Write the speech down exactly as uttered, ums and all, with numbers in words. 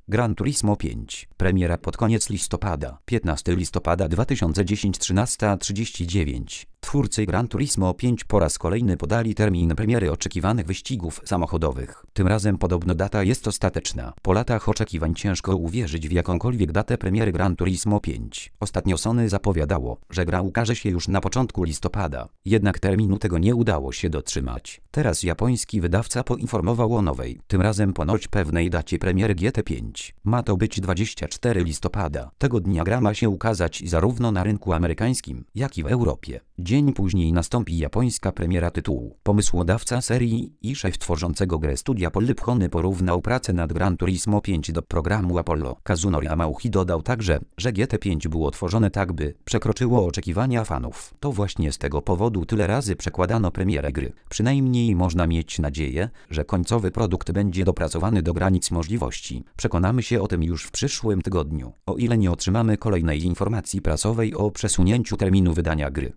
Gran Turismo pięć. Premiera pod koniec listopada. piętnastego listopada dwa tysiące dziesiątego, trzynasta trzydzieści dziewięć. Twórcy Gran Turismo pięć po raz kolejny podali termin premiery oczekiwanych wyścigów samochodowych. Tym razem podobno data jest ostateczna. Po latach oczekiwań ciężko uwierzyć w jakąkolwiek datę premiery Gran Turismo pięć. Ostatnio Sony zapowiadało, że gra ukaże się już na początku listopada. Jednak terminu tego nie udało się dotrzymać. Teraz japoński wydawca poinformował o nowej, tym razem ponoć pewnej dacie premiery G T pięć. Ma to być dwudziestego czwartego listopada. Tego dnia gra ma się ukazać zarówno na rynku amerykańskim, jak i w Europie. Dzień później nastąpi japońska premiera tytułu. Pomysłodawca serii i szef tworzącego grę studia Polyphony porównał pracę nad Gran Turismo pięć do programu Apollo. Kazunori Yamauchi dodał także, że G T pięć było tworzone tak, by przekroczyło oczekiwania fanów. To właśnie z tego powodu tyle razy przekładano premierę gry. Przynajmniej można mieć nadzieję, że końcowy produkt będzie dopracowany do granic możliwości. Przekonamy się o tym już w przyszłym tygodniu, o ile nie otrzymamy kolejnej informacji prasowej o przesunięciu terminu wydania gry.